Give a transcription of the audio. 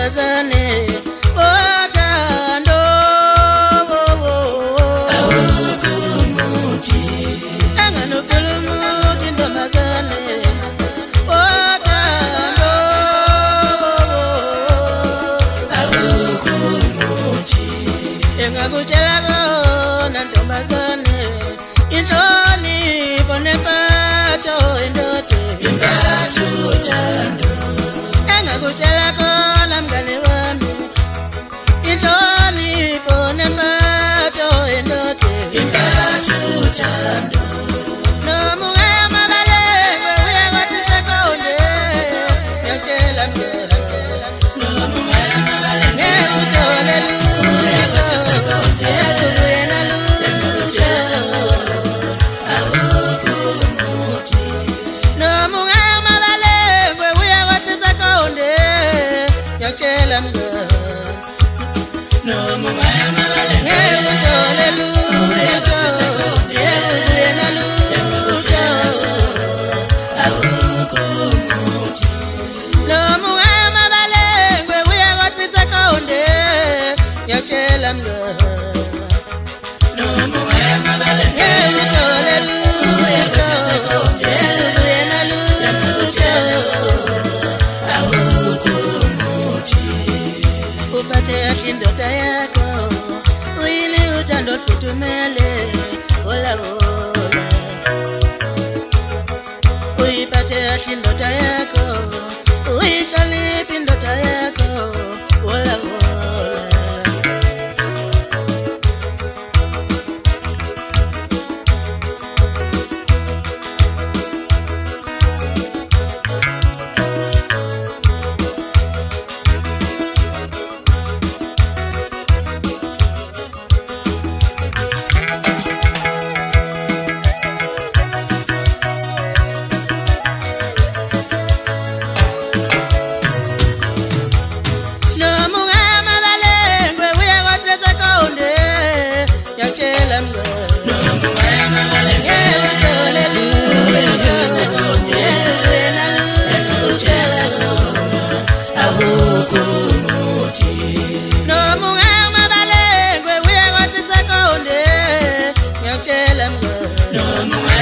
ntombazane othando awukumuthi enganofela umuthi ntombazane othando awukumuthi engakutshela kona ntombazane inhlonipho nempatho indoda impatho uthando engakutshela kona mngane wami inhlonipho nempatho indoda impatho uthando noma ungemabalengwe uyakwati sekonde ngiyakutshela mngane noma ungemabalengwe uthole yakutshela mngane noma ungemabalengwe uthole lutho yena lutho awukumuthi noma ungemabalengwe uyakwati sekonde yakutshela mngane noma ungemabalengwe uthole lutho yena lutho uphathe kahle indoda yakho uyili uthando olufuthumele hola hola uyiphathe kahle indoda yakho uyihloniphe indoda yakho hola hola no